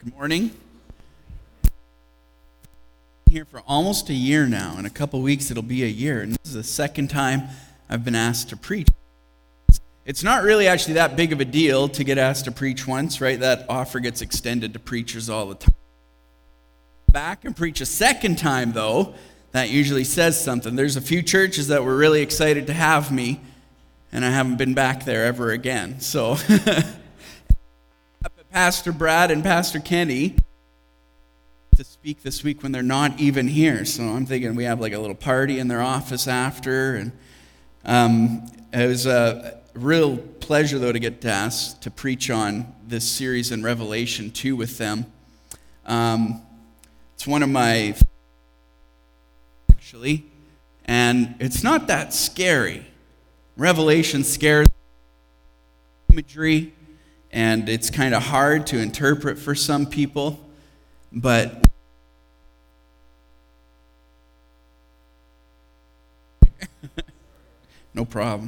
Good morning. Here for almost a year now. In a couple weeks it'll be a year, and this is the second time I've been asked to preach. It's not really actually that big of a deal to get asked to preach once, right? That offer gets extended to preachers all the time. Back and preach a second time, though, that usually says something. There's a few churches that were really excited to have me, and I haven't been back there ever again. So, Pastor Brad and Pastor Kenny to speak this week when they're not even here. So I'm thinking we have like a little party in their office after. And it was a real pleasure, though, to get asked to preach on this series in Revelation 2 with them. It's one of my actually, and it's not that scary. Revelation scares imagery, and it's kind of hard to interpret for some people, but no problem.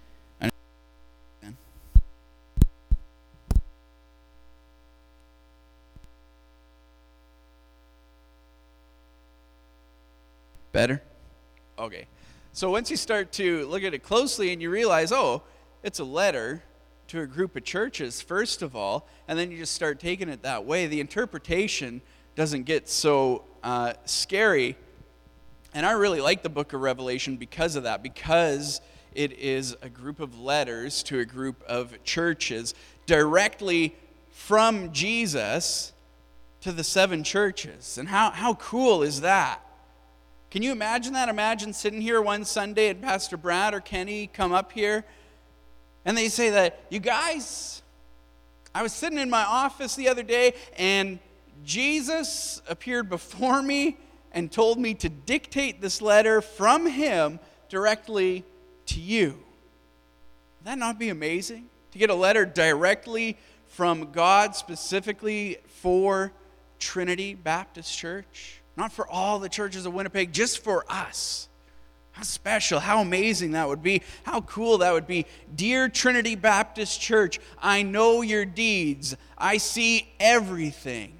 Better? Okay. So once you start to look at it closely and you realize, oh, it's a letter to a group of churches, first of all, and then you just start taking it that way, the interpretation doesn't get so scary. And I really like the book of Revelation because of that, because it is a group of letters to a group of churches directly from Jesus to the seven churches. And how cool is that? Can you imagine that? Imagine sitting here one Sunday and Pastor Brad or Kenny come up here and they say that, you guys, I was sitting in my office the other day and Jesus appeared before me and told me to dictate this letter from him directly to you. Would that not be amazing? To get a letter directly from God specifically for Trinity Baptist Church? Not for all the churches of Winnipeg, just for us. How special, how amazing that would be, how cool that would be. Dear Trinity Baptist Church, I know your deeds. I see everything.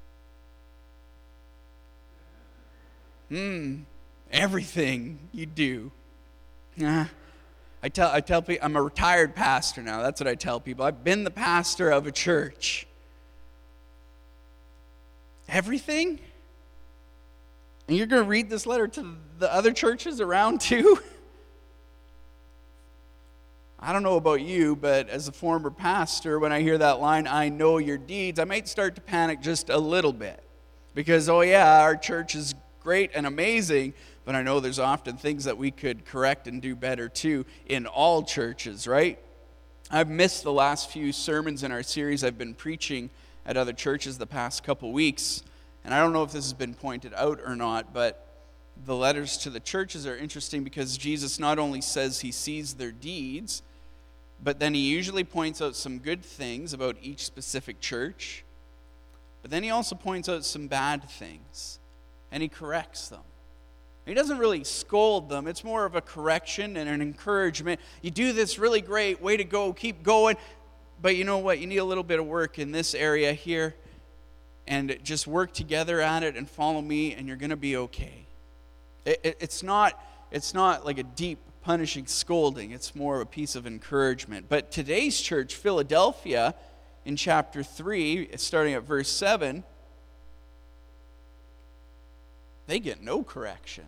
Everything you do. I tell people, I'm a retired pastor now. That's what I tell people. I've been the pastor of a church. Everything? And you're going to read this letter to the other churches around too? I don't know about you, but as a former pastor, when I hear that line, I know your deeds, I might start to panic just a little bit. Because, oh yeah, our church is great and amazing, but I know there's often things that we could correct and do better too in all churches, right? I've missed the last few sermons in our series I've been preaching at other churches the past couple weeks. And I don't know if this has been pointed out or not, but the letters to the churches are interesting because Jesus not only says he sees their deeds, but then he usually points out some good things about each specific church. But then he also points out some bad things, and he corrects them. He doesn't really scold them. It's more of a correction and an encouragement. You do this really great, way to go, keep going. But you know what? You need a little bit of work in this area here. And just work together at it and follow me, and you're going to be okay. It's not like a deep, punishing scolding. It's more of a piece of encouragement. But today's church, Philadelphia, in chapter 3, starting at verse 7, they get no correction.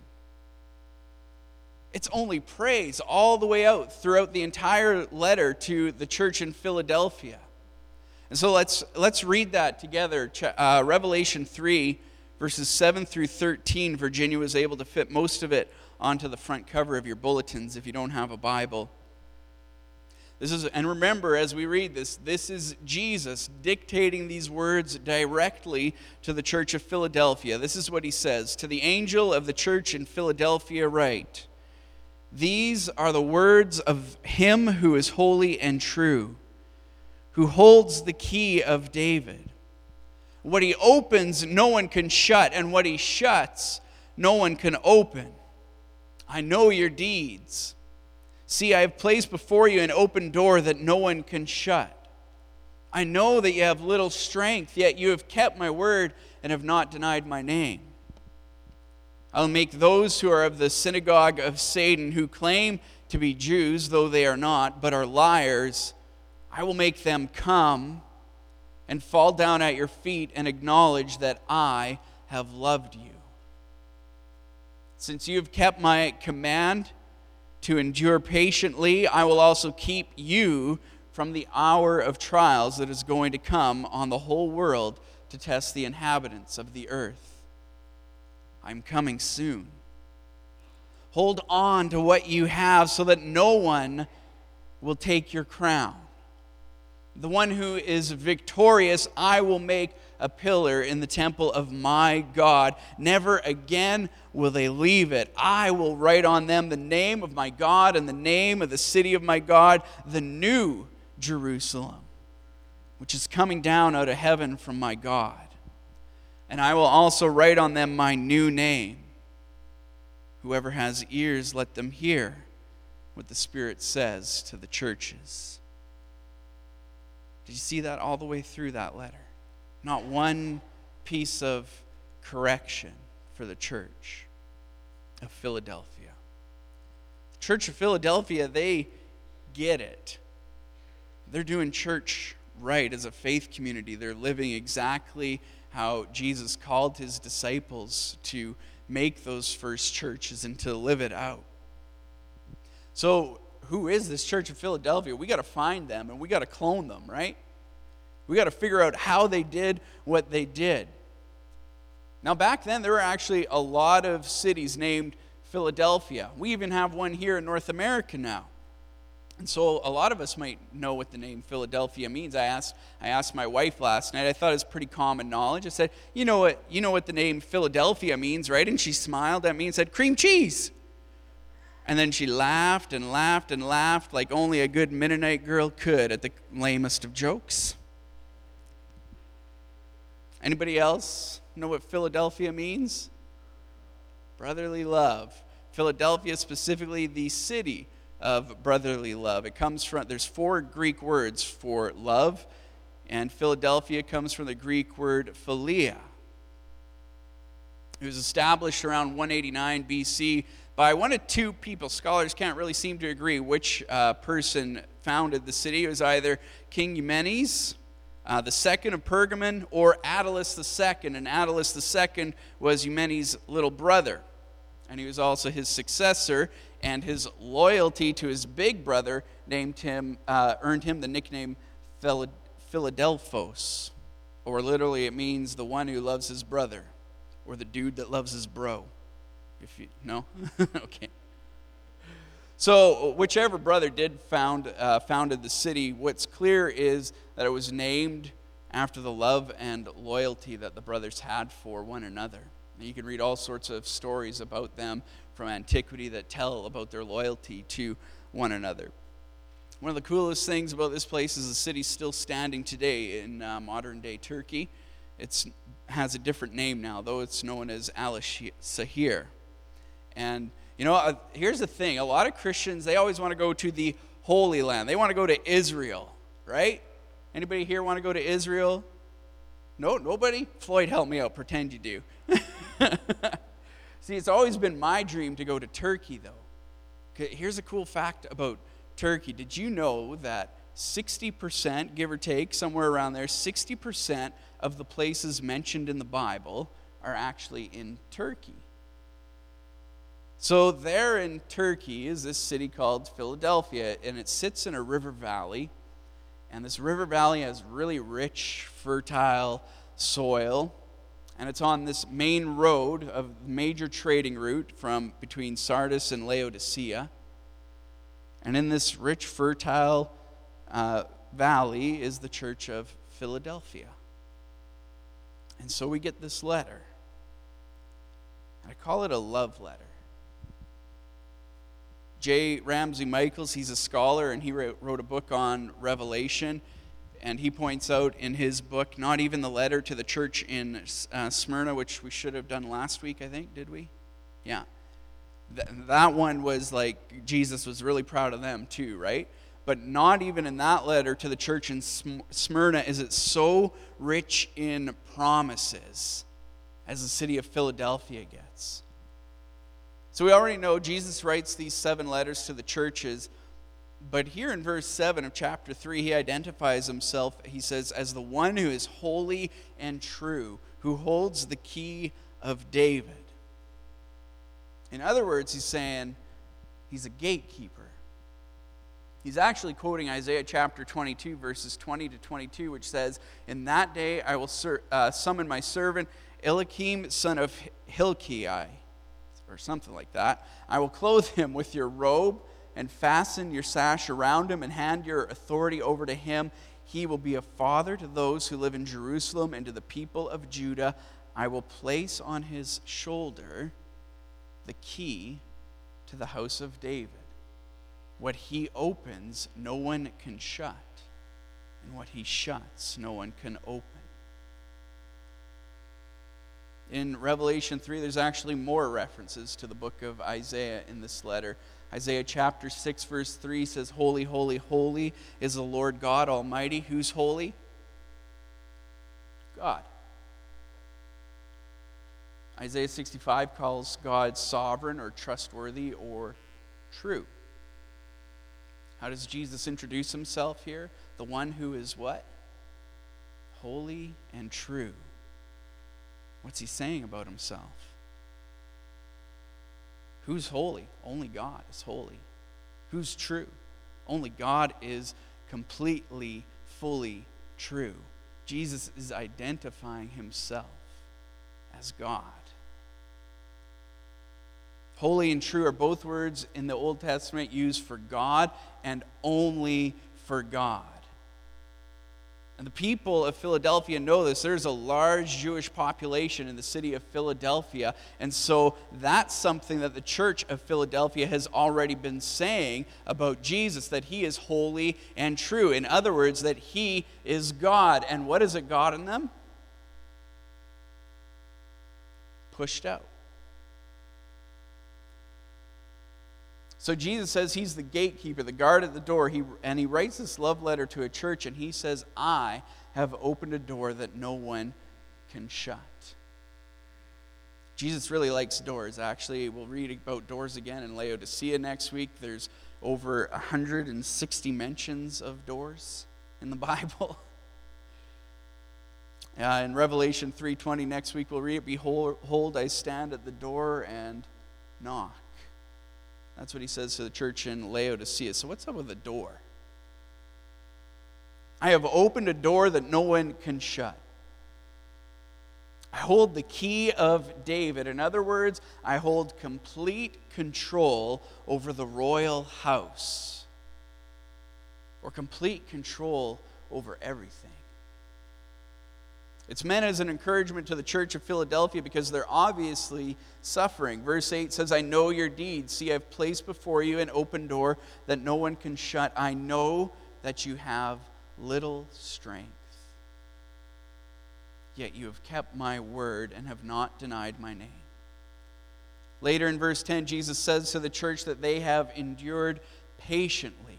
It's only praise all the way out throughout the entire letter to the church in Philadelphia. And so let's read that together. Revelation 3, verses 7 through 13. Virginia was able to fit most of it onto the front cover of your bulletins if you don't have a Bible. And remember, as we read this is Jesus dictating these words directly to the church of Philadelphia. This is what he says. To the angel of the church in Philadelphia write, these are the words of him who is holy and true, who holds the key of David. What he opens, no one can shut, and what he shuts, no one can open. I know your deeds. See, I have placed before you an open door that no one can shut. I know that you have little strength, yet you have kept my word and have not denied my name. I'll make those who are of the synagogue of Satan, who claim to be Jews, though they are not, but are liars, I will make them come and fall down at your feet and acknowledge that I have loved you. Since you have kept my command to endure patiently, I will also keep you from the hour of trials that is going to come on the whole world to test the inhabitants of the earth. I'm coming soon. Hold on to what you have so that no one will take your crown. The one who is victorious, I will make a pillar in the temple of my God. Never again will they leave it. I will write on them the name of my God and the name of the city of my God, the new Jerusalem, which is coming down out of heaven from my God. And I will also write on them my new name. Whoever has ears, let them hear what the Spirit says to the churches. Did you see that all the way through that letter? Not one piece of correction for the church of Philadelphia. The church of Philadelphia, they get it. They're doing church right as a faith community. They're living exactly how Jesus called his disciples to make those first churches and to live it out. So, who is this church of Philadelphia? We got to find them and we got to clone them, right? We got to figure out how they did what they did. Now, back then, there were actually a lot of cities named Philadelphia. We even have one here in North America now. And so a lot of us might know what the name Philadelphia means. I asked my wife last night. I thought it was pretty common knowledge. I said, you know what the name Philadelphia means, right? And she smiled at me and said, cream cheese. And then she laughed and laughed and laughed like only a good Mennonite girl could at the lamest of jokes. Anybody else know what Philadelphia means? Brotherly love. Philadelphia, specifically the city of brotherly love. It comes from, there's 4 Greek words for love, and Philadelphia comes from the Greek word philia. It was established around 189 BC by one of 2 people. Scholars can't really seem to agree which person founded the city. It was either King Eumenes, the second of Pergamon, or Attalus II. And Attalus II was Eumenes' little brother. And he was also his successor, and his loyalty to his big brother earned him the nickname Philadelphos, or literally it means the one who loves his brother, or the dude that loves his bro. If you no, okay. So whichever brother did founded the city, what's clear is that it was named after the love and loyalty that the brothers had for one another. You can read all sorts of stories about them from antiquity that tell about their loyalty to one another. One of the coolest things about this place is the city's still standing today in modern-day Turkey. It has a different name now, though it's known as Al-Sahir. And, here's the thing. A lot of Christians, they always want to go to the Holy Land. They want to go to Israel, right? Anybody here want to go to Israel? No, nobody? Floyd, help me out. Pretend you do. See, it's always been my dream to go to Turkey, though. Here's a cool fact about Turkey. Did you know that 60%, give or take, somewhere around there, 60% of the places mentioned in the Bible are actually in Turkey? So there in Turkey is this city called Philadelphia, and it sits in a river valley. And this river valley has really rich, fertile soil. And it's on this main road, a major trading route from between Sardis and Laodicea. And in this rich, fertile valley is the church of Philadelphia. And so we get this letter. I call it a love letter. J. Ramsey Michaels, he's a scholar, and he wrote a book on Revelation. And he points out in his book, not even the letter to the church in Smyrna, which we should have done last week, I think, did we? Yeah. That one was like, Jesus was really proud of them too, right? but not even in that letter to the church in Smyrna is it so rich in promises as the city of Philadelphia gets. So we already know Jesus writes these 7 letters to the churches, but here in verse 7 of chapter 3, he identifies himself, he says, as the one who is holy and true, who holds the key of David. In other words, he's saying he's a gatekeeper. He's actually quoting Isaiah chapter 22, verses 20 to 22, which says, "In that day I will summon my servant Eliakim, son of Hilkiah," or something like that. "I will clothe him with your robe and fasten your sash around him and hand your authority over to him. He will be a father to those who live in Jerusalem and to the people of Judah. I will place on his shoulder the key to the house of David. What he opens, no one can shut, and what he shuts, no one can open." In Revelation 3, there's actually more references to the book of Isaiah in this letter. Isaiah chapter 6, verse 3 says, "Holy, holy, holy is the Lord God Almighty." Who's holy? God. Isaiah 65 calls God sovereign or trustworthy or true. How does Jesus introduce himself here? The one who is what? Holy and true. What's he saying about himself? Who's holy? Only God is holy. Who's true? Only God is completely, fully true. Jesus is identifying himself as God. Holy and true are both words in the Old Testament used for God and only for God. And the people of Philadelphia know this. There's a large Jewish population in the city of Philadelphia. And so that's something that the church of Philadelphia has already been saying about Jesus, that he is holy and true. In other words, that he is God. And what is a God in them? Pushed out. So Jesus says he's the gatekeeper, the guard at the door, and he writes this love letter to a church, and he says, "I have opened a door that no one can shut." Jesus really likes doors, actually. We'll read about doors again in Laodicea next week. There's over 160 mentions of doors in the Bible. In Revelation 3:20 next week we'll read it, "Behold, I stand at the door and knock." That's what he says to the church in Laodicea. So what's up with the door? "I have opened a door that no one can shut. I hold the key of David." In other words, I hold complete control over the royal house, or complete control over everything. It's meant as an encouragement to the church of Philadelphia because they're obviously suffering. Verse 8 says, "I know your deeds. See, I've placed before you an open door that no one can shut. I know that you have little strength. Yet you have kept my word and have not denied my name." Later in verse 10, Jesus says to the church that they have endured patiently.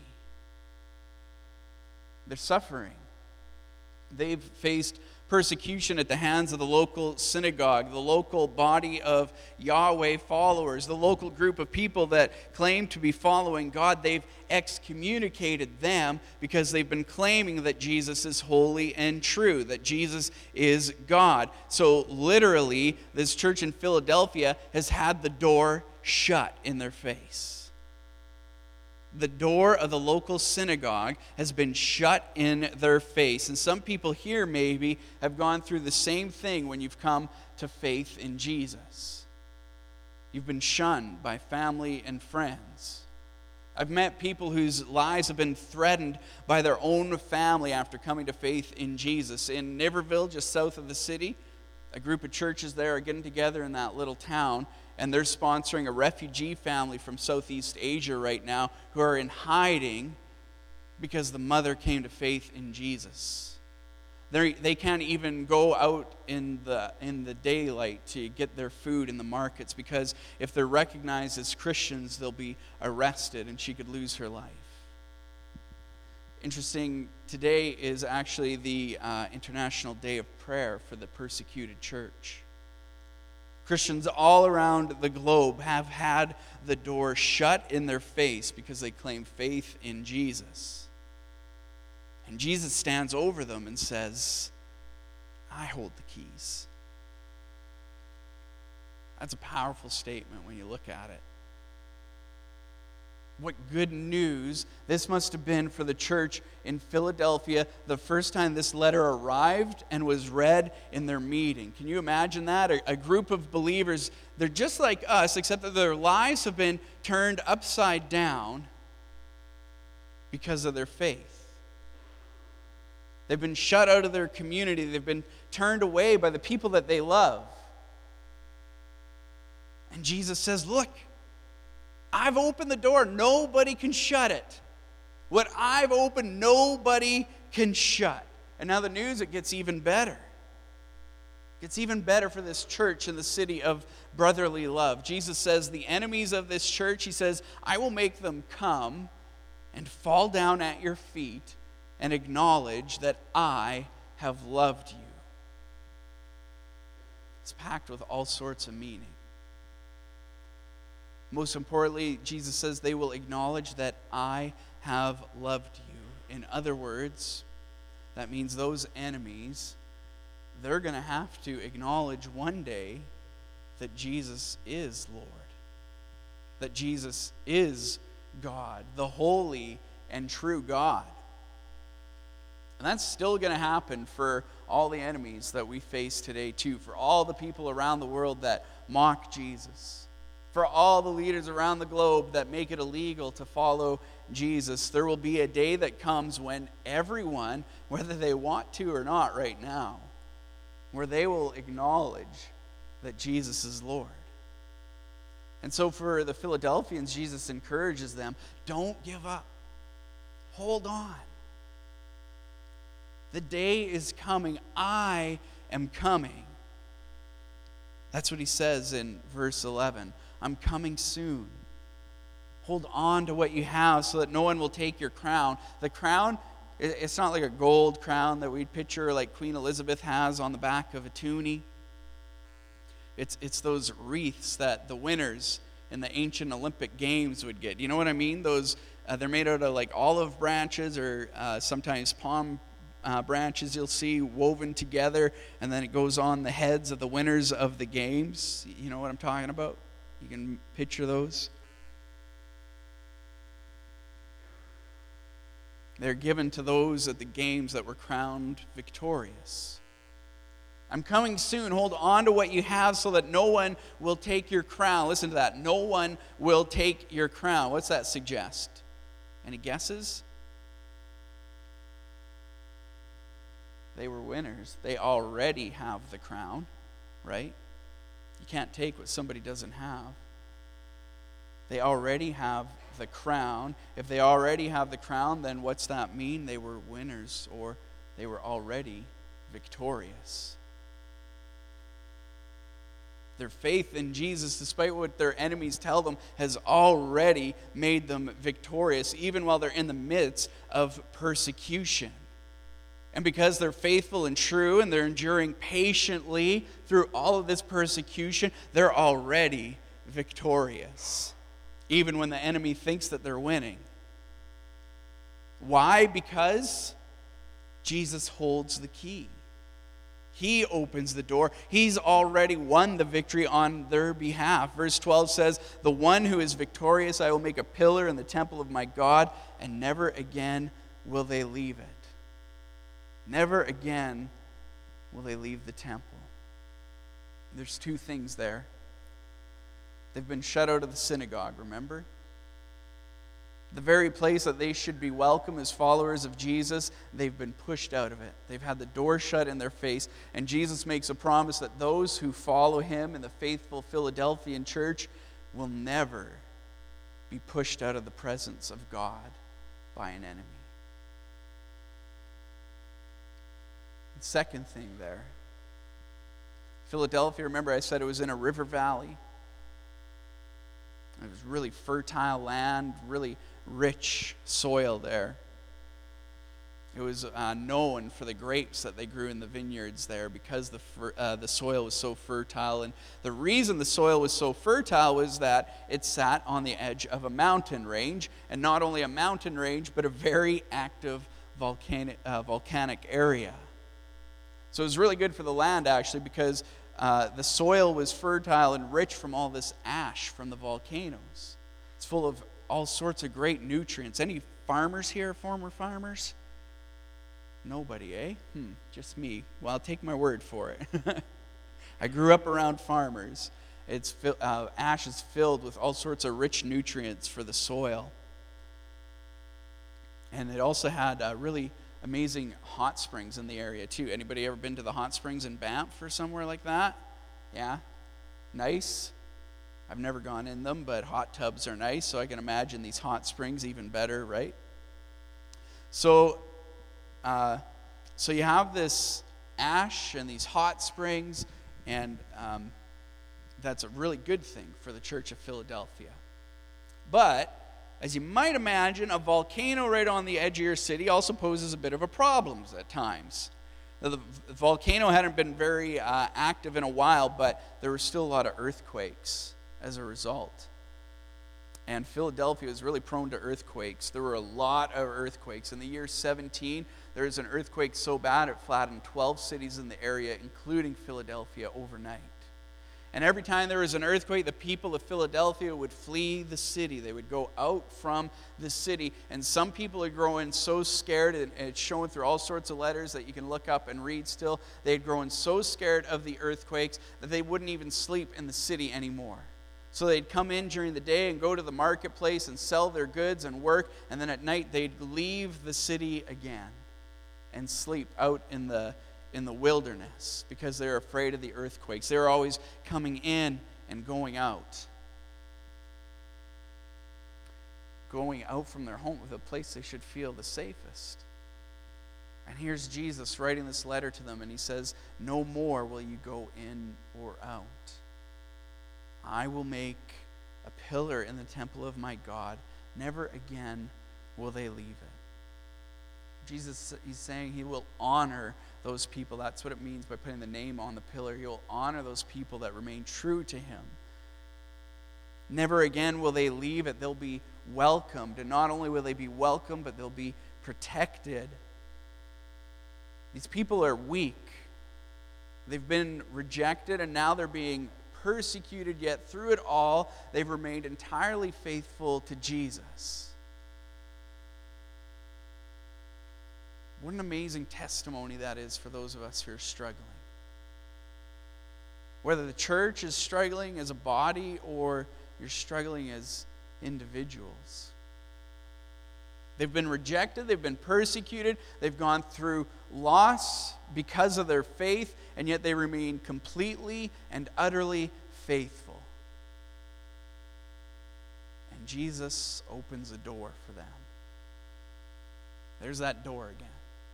They're suffering. They've faced persecution at the hands of the local synagogue, the local body of Yahweh followers, the local group of people that claim to be following God. They've excommunicated them because they've been claiming that Jesus is holy and true, that Jesus is God. So literally, this church in Philadelphia has had the door shut in their face. The door of the local synagogue has been shut in their face. And some people here maybe have gone through the same thing when you've come to faith in Jesus. You've been shunned by family and friends. I've met people whose lives have been threatened by their own family after coming to faith in Jesus. In Niverville, just south of the city, a group of churches there are getting together in that little town, and they're sponsoring a refugee family from Southeast Asia right now who are in hiding because the mother came to faith in Jesus. They can't even go out in the daylight to get their food in the markets because if they're recognized as Christians, they'll be arrested and she could lose her life. Interesting, today is actually the International Day of Prayer for the Persecuted Church. Christians all around the globe have had the door shut in their face because they claim faith in Jesus. And Jesus stands over them and says, I hold the keys. That's a powerful statement when you look at it. What good news this must have been for the church in Philadelphia the first time this letter arrived and was read in their meeting. Can you imagine that? A group of believers, they're just like us, except that their lives have been turned upside down because of their faith. They've been shut out of their community. They've been turned away by the people that they love. And Jesus says, look, I've opened the door. Nobody can shut it. What I've opened, nobody can shut. And now the news, it gets even better. It gets even better for this church in the city of brotherly love. Jesus says, the enemies of this church, he says, I will make them come and fall down at your feet and acknowledge that I have loved you. It's packed with all sorts of meaning. Most importantly, Jesus says they will acknowledge that I have loved you. In other words, that means those enemies, they're going to have to acknowledge one day that Jesus is Lord. That Jesus is God, the holy and true God. And that's still going to happen for all the enemies that we face today too, for all the people around the world that mock Jesus. For all the leaders around the globe that make it illegal to follow Jesus, there will be a day that comes when everyone, whether they want to or not right now, where they will acknowledge that Jesus is Lord. And so for the Philadelphians, Jesus encourages them, don't give up. Hold on. The day is coming. I am coming. That's what he says in verse 11. I'm coming soon. Hold on to what you have so that no one will take your crown. The crown, it's not like a gold crown that we'd picture like Queen Elizabeth has on the back of a toonie. It's those wreaths that the winners in the ancient Olympic Games would get. You know what I mean? Those they're made out of like olive branches or sometimes palm branches you'll see woven together, and then it goes on the heads of the winners of the games. You know what I'm talking about? You can picture those. They're given to those at the games that were crowned victorious. I'm coming soon. Hold on to what you have so that no one will take your crown. Listen to that. No one will take your crown. What's that suggest? Any guesses? They were winners. They already have the crown, right? You can't take what somebody doesn't have. They already have the crown. If they already have the crown, then what's that mean? They were winners, or they were already victorious. Their faith in Jesus, despite what their enemies tell them, has already made them victorious, even while they're in the midst of persecution. And because they're faithful and true and they're enduring patiently through all of this persecution, they're already victorious, even when the enemy thinks that they're winning. Why? Because Jesus holds the key. He opens the door. He's already won the victory on their behalf. Verse 12 says, the one who is victorious, I will make a pillar in the temple of my God, and never again will they leave it. Never again will they leave the temple. There's two things there. They've been shut out of the synagogue, remember? The very place that they should be welcome as followers of Jesus, they've been pushed out of it. They've had the door shut in their face. And Jesus makes a promise that those who follow him in the faithful Philadelphian church will never be pushed out of the presence of God by an enemy. Second thing there, Philadelphia, remember I said it was in a river valley. It was really fertile land, really rich soil there. It was known for the grapes that they grew in the vineyards there because the soil was so fertile. And the reason the soil was so fertile was that it sat on the edge of a mountain range, and not only a mountain range, but a very active volcanic area. So it was really good for the land, actually, because the soil was fertile and rich from all this ash from the volcanoes. It's full of all sorts of great nutrients. Any farmers here, former farmers? Nobody, eh? Just me. Well, I'll take my word for it. I grew up around farmers. Ash is filled with all sorts of rich nutrients for the soil. And it also had really amazing hot springs in the area, too. Anybody ever been to the hot springs in Banff or somewhere like that? Yeah? Nice? I've never gone in them, but hot tubs are nice, so I can imagine these hot springs even better, right? So you have this ash and these hot springs, and that's a really good thing for the Church of Philadelphia. But, as you might imagine, a volcano right on the edge of your city also poses a bit of a problem at times. The volcano hadn't been very active in a while, but there were still a lot of earthquakes as a result. And Philadelphia was really prone to earthquakes. There were a lot of earthquakes. In the year 17, there was an earthquake so bad it flattened 12 cities in the area, including Philadelphia, overnight. And every time there was an earthquake, the people of Philadelphia would flee the city. They would go out from the city. And some people had grown so scared, and it's shown through all sorts of letters that you can look up and read still. They had grown so scared of the earthquakes that they wouldn't even sleep in the city anymore. So they'd come in during the day and go to the marketplace and sell their goods and work, and then at night they'd leave the city again and sleep out in the wilderness because they're afraid of the earthquakes. They're always coming in and going out. Going out from their home, the place they should feel the safest. And here's Jesus writing this letter to them, and he says, "No more will you go in or out. I will make a pillar in the temple of my God. Never again will they leave it." Jesus, he's saying he will honor those people. That's what it means by putting the name on the pillar. He will honor those people that remain true to him. Never again will they leave it. They'll be welcomed. And not only will they be welcomed, but they'll be protected. These people are weak. They've been rejected, and now they're being persecuted, yet through it all, they've remained entirely faithful to Jesus. What an amazing testimony that is for those of us who are struggling. Whether the church is struggling as a body or you're struggling as individuals. They've been rejected, they've been persecuted, they've gone through loss because of their faith, and yet they remain completely and utterly faithful. And Jesus opens a door for them. There's that door again.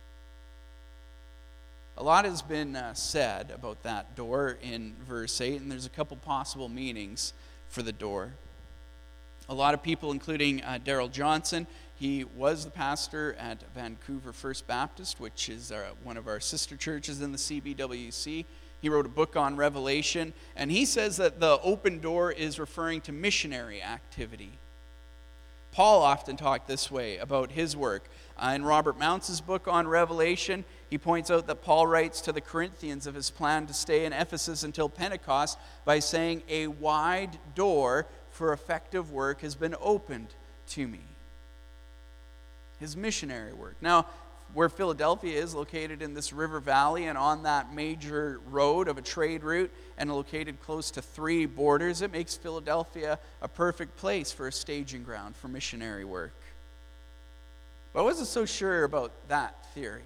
A lot has been said about that door in verse 8, and there's a couple possible meanings for the door. A lot of people, including Darrell Johnson, he was the pastor at Vancouver First Baptist, which is one of our sister churches in the CBWC. He wrote a book on Revelation, and he says that the open door is referring to missionary activity. Paul often talked this way about his work. In Robert Mounce's book on Revelation, he points out that Paul writes to the Corinthians of his plan to stay in Ephesus until Pentecost by saying, "A wide door for effective work has been opened to me." His missionary work. Now, where Philadelphia is located in this river valley and on that major road of a trade route and located close to 3 borders, it makes Philadelphia a perfect place for a staging ground for missionary work. But I wasn't so sure about that theory.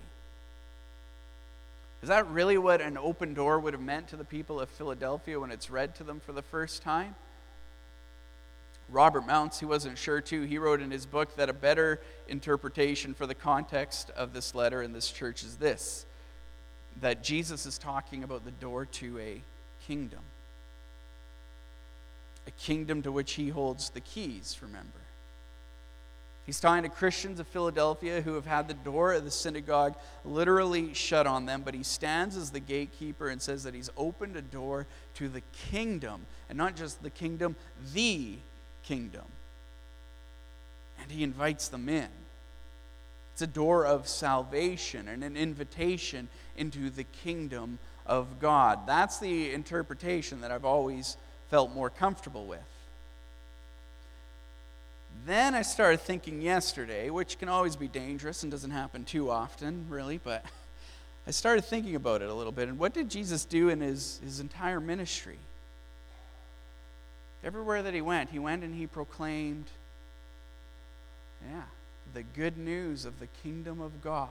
Is that really what an open door would have meant to the people of Philadelphia when it's read to them for the first time? Robert Mounce, he wasn't sure too. He wrote in his book that a better interpretation for the context of this letter in this church is this: that Jesus is talking about the door to a kingdom to which he holds the keys, remember. He's talking to Christians of Philadelphia who have had the door of the synagogue literally shut on them, but he stands as the gatekeeper and says that he's opened a door to the kingdom, and not just the kingdom, the kingdom. And he invites them in. It's a door of salvation and an invitation into the kingdom of God. That's the interpretation that I've always felt more comfortable with. Then I started thinking yesterday, which can always be dangerous and doesn't happen too often, really, but I started thinking about it a little bit. And what did Jesus do in his entire ministry? Everywhere that he went and he proclaimed, the good news of the kingdom of God.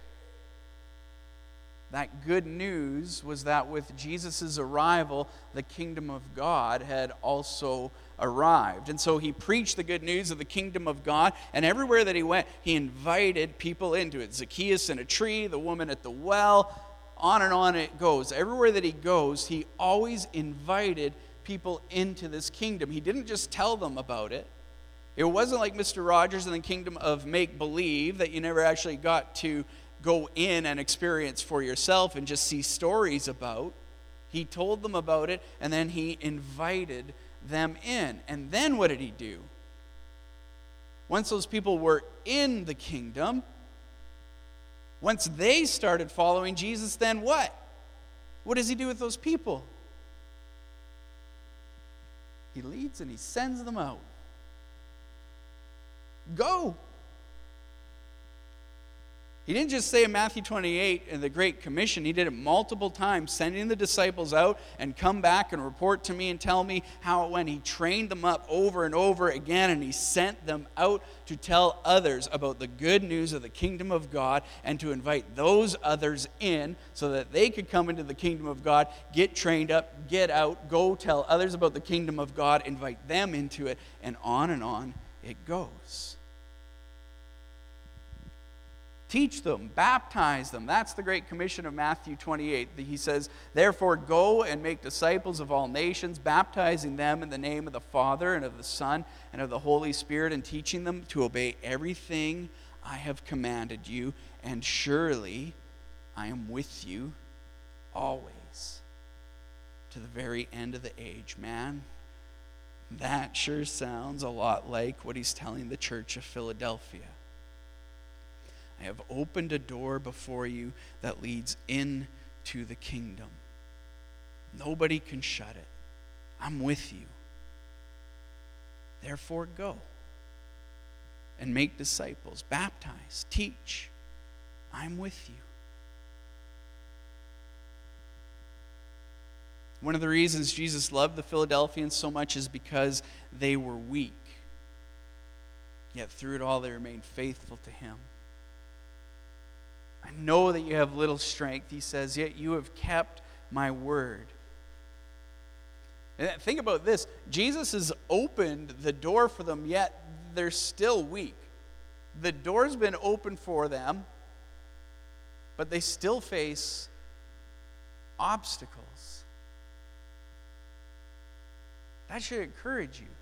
That good news was that with Jesus' arrival, the kingdom of God had also arrived. And so he preached the good news of the kingdom of God, and everywhere that he went, he invited people into it. Zacchaeus in a tree, the woman at the well, on and on it goes. Everywhere that he goes, he always invited people into this kingdom. He didn't just tell them about it. It wasn't like Mr. Rogers in the kingdom of make-believe that you never actually got to go in and experience for yourself and just see stories about. He told them about it, and then he invited them in. And then what did he do? Once those people were in the kingdom, once they started following Jesus, then what? What does he do with those people? He leads and he sends them out. Go. He didn't just say in Matthew 28 in the Great Commission. He did it multiple times, sending the disciples out and come back and report to me and tell me how it went. He trained them up over and over again, and he sent them out to tell others about the good news of the kingdom of God and to invite those others in so that they could come into the kingdom of God, get trained up, get out, go tell others about the kingdom of God, invite them into it, and on it goes. Teach them, baptize them. That's the Great Commission of Matthew 28. He says, therefore go and make disciples of all nations, baptizing them in the name of the Father and of the Son and of the Holy Spirit, and teaching them to obey everything I have commanded you. And surely I am with you always to the very end of the age. Man, that sure sounds a lot like what he's telling the church of Philadelphia. I have opened a door before you that leads into the kingdom. Nobody can shut it. I'm with you. Therefore, go and make disciples, baptize, teach. I'm with you. One of the reasons Jesus loved the Philadelphians so much is because they were weak. Yet through it all, they remained faithful to him. I know that you have little strength, he says, yet you have kept my word. And think about this. Jesus has opened the door for them, yet they're still weak. The door's been open for them, but they still face obstacles. That should encourage you.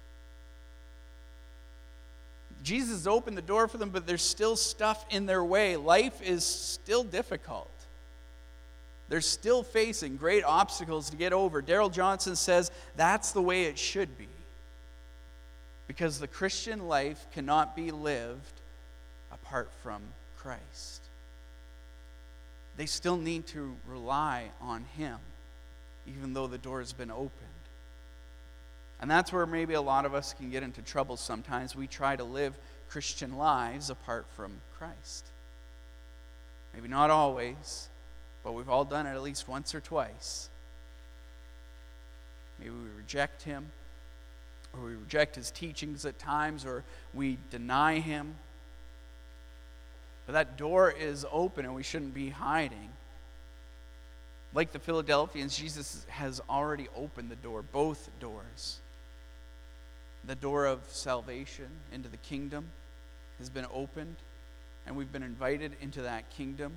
Jesus opened the door for them, but there's still stuff in their way. Life is still difficult. They're still facing great obstacles to get over. Darrell Johnson says that's the way it should be. Because the Christian life cannot be lived apart from Christ. They still need to rely on him, even though the door has been opened. And that's where maybe a lot of us can get into trouble sometimes. We try to live Christian lives apart from Christ. Maybe not always, but we've all done it at least once or twice. Maybe we reject him, or we reject his teachings at times, or we deny him. But that door is open and we shouldn't be hiding. Like the Philadelphians, Jesus has already opened the door, both doors. The door of salvation into the kingdom has been opened, and we've been invited into that kingdom.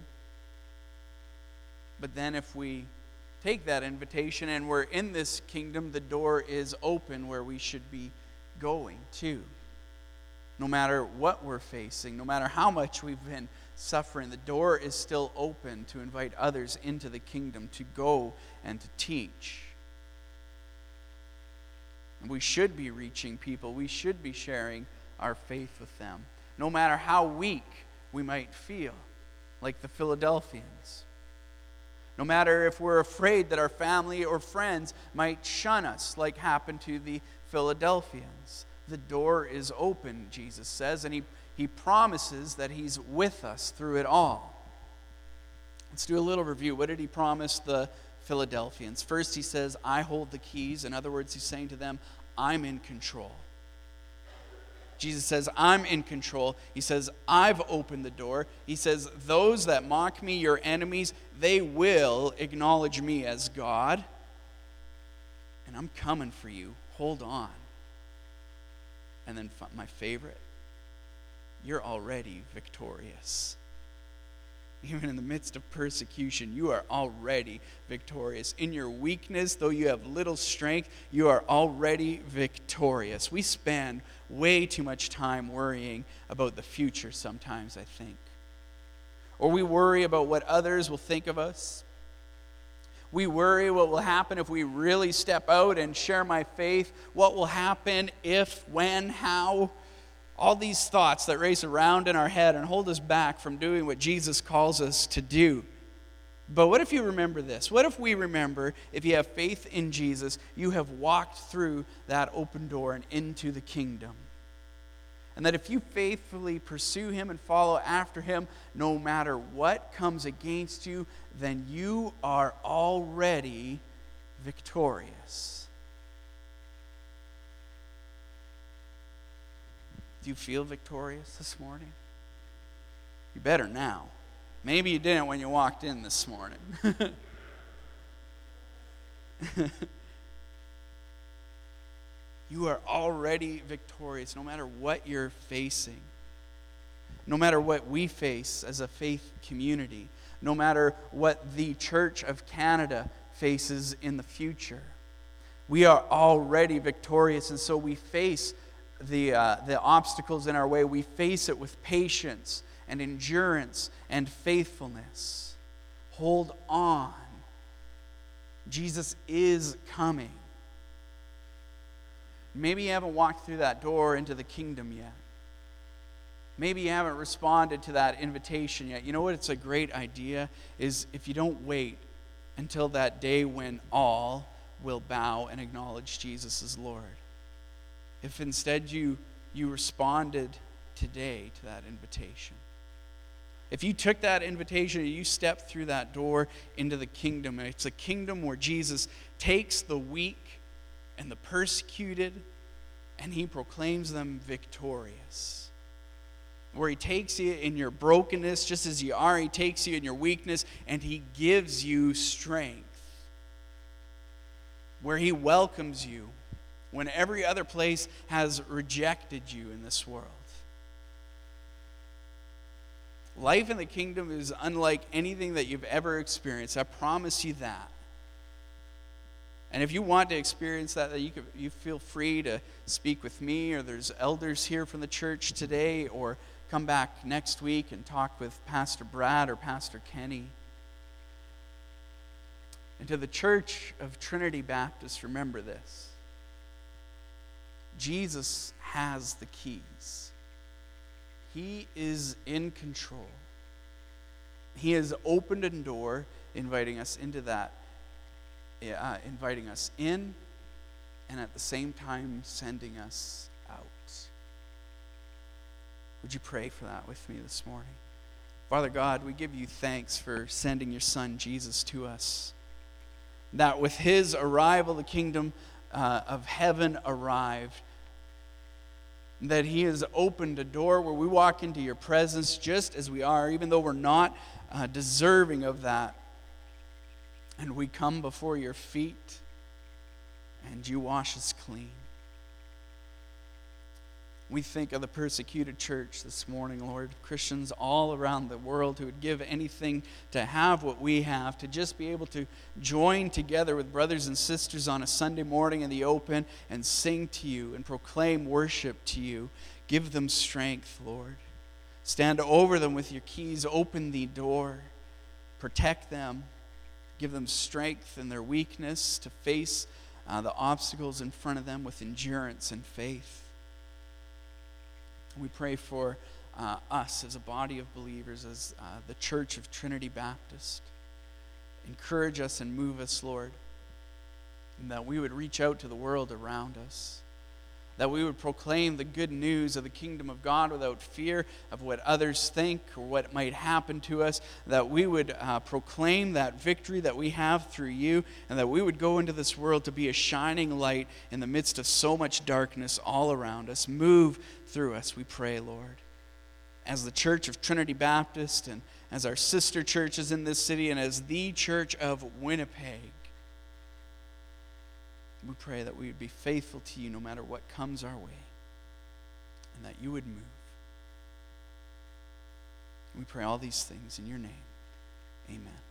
But then if we take that invitation and we're in this kingdom, the door is open where we should be going to. no matter what we're facing, no matter how much we've been suffering, the door is still open to invite others into the kingdom, to go and to teach. And we should be reaching people. We should be sharing our faith with them, no matter how weak we might feel, like the Philadelphians. No matter if we're afraid that our family or friends might shun us, like happened to the Philadelphians. The door is open, Jesus says, and he promises that he's with us through it all. Let's do a little review. What did he promise the Philadelphians? First, he says, I hold the keys. In other words, he's saying to them, I'm in control. Jesus says, I'm in control. He says, I've opened the door. He says, those that mock me, your enemies, they will acknowledge me as God. And I'm coming for you. Hold on. And then my favorite, you're already victorious. Even in the midst of persecution, you are already victorious. In your weakness, though you have little strength, you are already victorious. We spend way too much time worrying about the future sometimes, I think. Or we worry about what others will think of us. We worry what will happen if we really step out and share my faith. What will happen if, when, how? All these thoughts that race around in our head and hold us back from doing what Jesus calls us to do. But what if you remember this? What if we remember, if you have faith in Jesus, you have walked through that open door and into the kingdom? And that if you faithfully pursue him and follow after him, no matter what comes against you, then you are already victorious. Do you feel victorious this morning? You better now. Maybe you didn't when you walked in this morning. You are already victorious no matter what you're facing. No matter what we face as a faith community. No matter what the Church of Canada faces in the future. We are already victorious, and so we face the obstacles in our way. We face it with patience and endurance and faithfulness. Hold on. Jesus is coming. Maybe you haven't walked through that door into the kingdom yet. Maybe you haven't responded to that invitation yet. You know what? It's a great idea is if you don't wait until that day when all will bow and acknowledge Jesus as Lord. If instead you responded today to that invitation. If you took that invitation and you stepped through that door into the kingdom, and it's a kingdom where Jesus takes the weak and the persecuted and he proclaims them victorious. Where he takes you in your brokenness just as you are, he takes you in your weakness and he gives you strength. Where he welcomes you when every other place has rejected you in this world. Life in the kingdom is unlike anything that you've ever experienced. I promise you that. And if you want to experience that, you feel free to speak with me, or there's elders here from the church today, or come back next week and talk with Pastor Brad or Pastor Kenny. And to the Church of Trinity Baptist, remember this. Jesus has the keys. He is in control. He has opened a door, inviting us into that, inviting us in, and at the same time sending us out. Would you pray for that with me this morning? Father God, we give you thanks for sending your Son Jesus to us. That with his arrival, the kingdom of heaven arrived. That he has opened a door where we walk into your presence just as we are, even though we're not deserving of that. And we come before your feet, and you wash us clean. We think of the persecuted church this morning, Lord. Christians all around the world who would give anything to have what we have, to just be able to join together with brothers and sisters on a Sunday morning in the open and sing to you and proclaim worship to you. Give them strength, Lord. Stand over them with your keys. Open the door. Protect them. Give them strength in their weakness to face the obstacles in front of them with endurance and faith. We pray for us as a body of believers, as the Church of Trinity Baptist. Encourage us and move us, Lord, and that we would reach out to the world around us, that we would proclaim the good news of the kingdom of God without fear of what others think or what might happen to us, that we would proclaim that victory that we have through you, and that we would go into this world to be a shining light in the midst of so much darkness all around us. Move through us, we pray, Lord. As the Church of Trinity Baptist, and as our sister churches in this city, and as the Church of Winnipeg, we pray that we would be faithful to you no matter what comes our way, and that you would move. We pray all these things in your name. Amen.